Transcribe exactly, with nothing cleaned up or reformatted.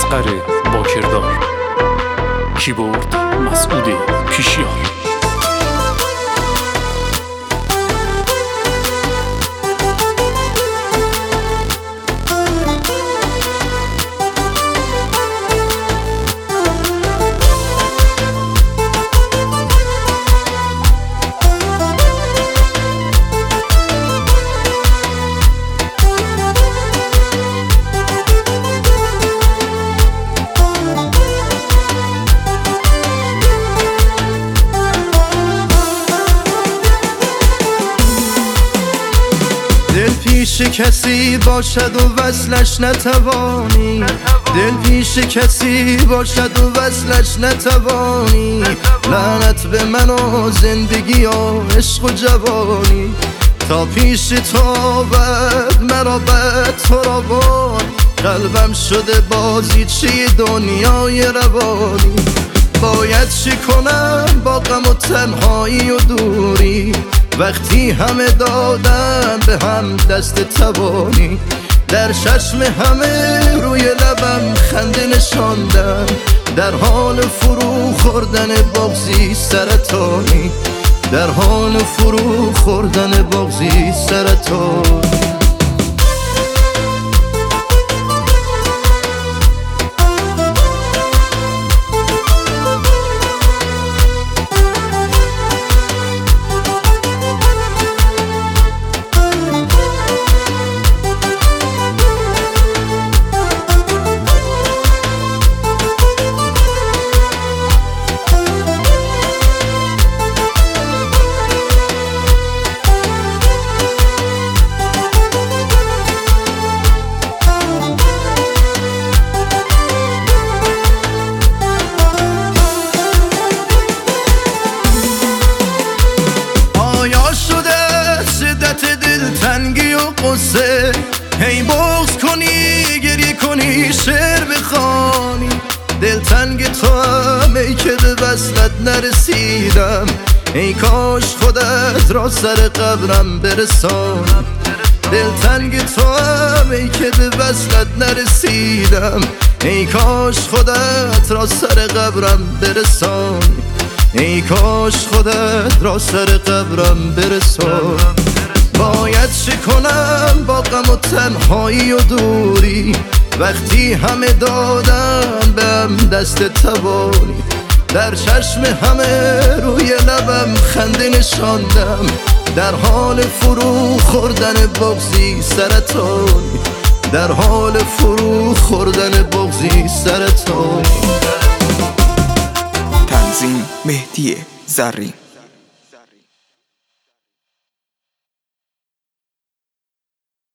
اصغر باکردار. کیبورد مسعود پیشیار. دل پیش کسی باشد و وصلش نتوانی، دل پیش کسی باشد و وصلش نتوانی. لعنت به من و زندگی و عشق و جوانی، تا پیش تو آورد مرا بد تو را بان. قلبم شده بازی چی دنیای روانی. باید چی کنم با غم و تنهایی و دوری، وقتی همه دادن به هم دست توانی. در چشم همه روی لبم خنده نشاندن، در حال فرو خوردن بغضی سرطانی، در حال فرو خوردن بغضی سرطانی. تنگی و قصه هی بغض کنی، گریه کنی، شعر بخوانی. دل تنگ تو هم ای که به وصلت نرسیدم، ای کاش خودت را سر قبرم برسانی. دل تنگ تو هم ای که به وصلت نرسیدم، ای کاش خودت را سر قبرم برسانی، ای کاش خودت را سر قبرم برسانی. باید چه کنم با غم و تنهایی و دوری، وقتی همه دادن بهم دست توانی. در چشم همه روی لبم خنده نشاندم، در حال فرو خوردن بغضی سرطانی، در حال فرو خوردن بغضی سرطانی. تنظیم مهدی زرین.